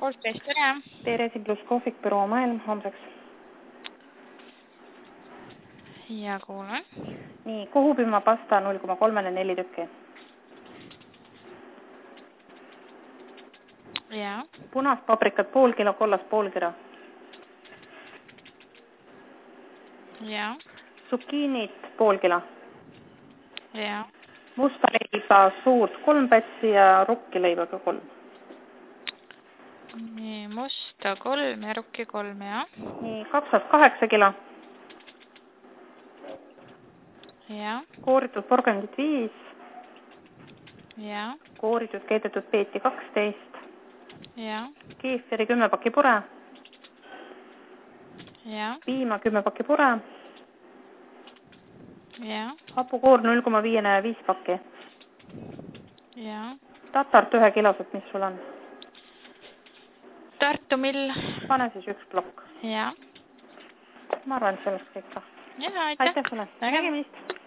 13, tere. tere, siin pluss kohvik, büroo maailm homseks. Ja kuulen. Nii, kohupima pasta 0,3-4 tükki. Ja. Punast paprikat pool kilo, kollast pool kilo. Ja. Zucchiinit pool kilo. Ja. Musta leiba suurt 3 pätsi ja rukkileiba ka 3. Nii, musta 3 ja rukki 3, ja. Nii, kapsas 8 kilo. Ja. Kooritud porgandit 5. Ja. Kooritud keedetud peeti 12. Ja. Keefiri 10 pakki pure. Ja. Piima 10 pakki pure. Ja. Hapukoor 0,5 pakki. Ja. Tatart 1 kilosed, mis sul on? Tartu mill. Pane siis 1 plokk. Ja. Ma arvan, et sellest kõik. Ja, aitäh. Aitäh sulle. Nägemist.